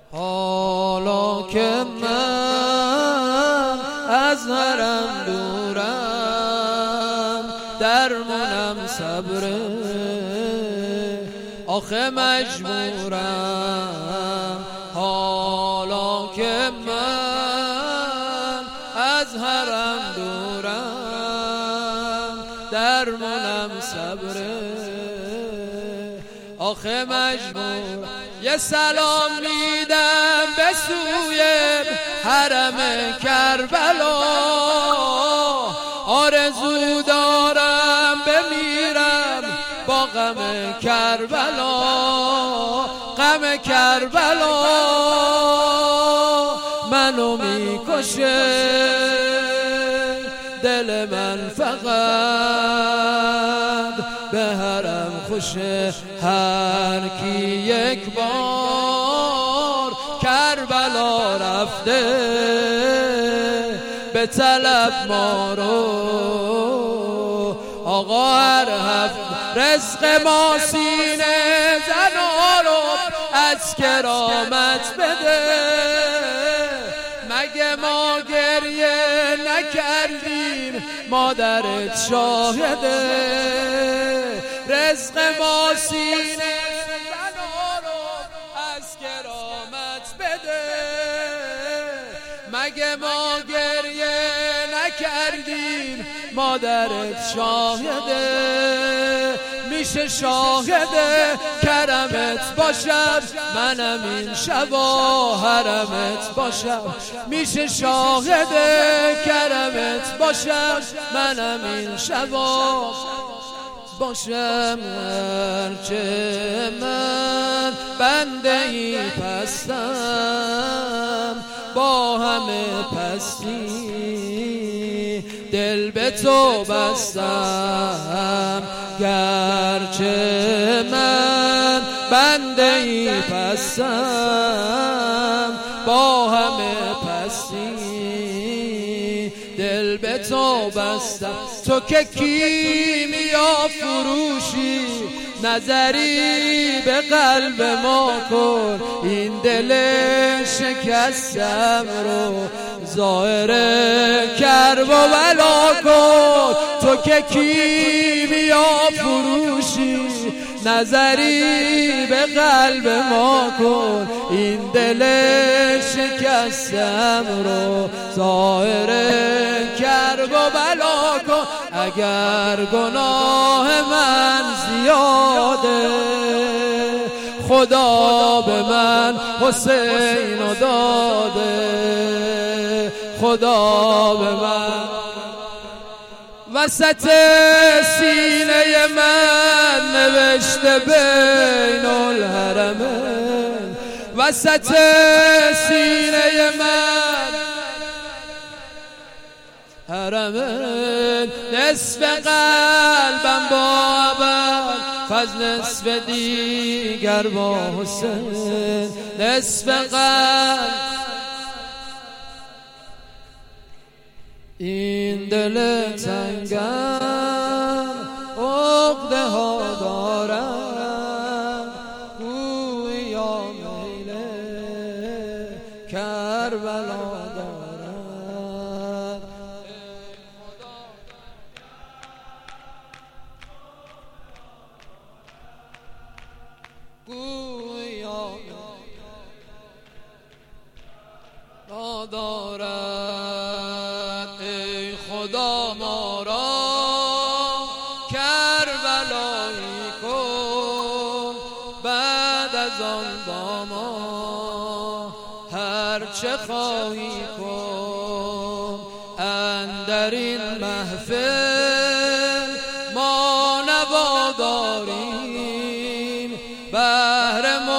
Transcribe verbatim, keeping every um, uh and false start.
حالا که من از حرم دورم، درمونم صبره آخه مجبورم. حالا که من از حرم دورم، درمونم صبره آخه مجبور. یه سلام میدم به سوی حرم کربلا، آرزو دارم بمیرم با غم کربلا. غم کربلا منو میکشه، دل من فقط به حرم خوشه. هر کی یک بار کربلا رفته، به طلب ما رو آقا هر هفت رزق ما سینه زنا رو از کرامت بده. مگه ما گریه نکردیم مادرت شاهده، رزق ما سینه زنا رو از کرامت بده. مگه ما گریه نکردیم مادرت شاهده، میشه شاهده کرمت باشم منم این شبا حرمت باشم. میشه شاهده کرمت باشم منم این شبا باشم. هرچه من بنده ای پستم، با همه پستی دل به تو بستم. گرچه من بنده ای پستم، با همه پستی دل به تو بستم. تو که کیمیا فروشی نظری به قلب ما کن، این دل شکستم رو ظاهر کرب و بلا کن. تو که کیمیا فروشی نظری به قلب ما کن، این دل شکستم رو ظاهر کرب و بلا کن. اگر گناه من زیاده خدا به من حسین و داده، خدا به من وسط سینه من نوشته بین الحرمین. وسط سینه من حرمین، نصف قلبم با ابد فضل، نصف دیگر با حسین. نصف قلب این دل تنگم عقده ها دارم، گویا میل کربلا دارم. گویا ندارد ای خدا ما را کربلایی کن. بعد از آن با ما هر چه خواهی کن. اندر این محفل ما نوا داریم، بهر ما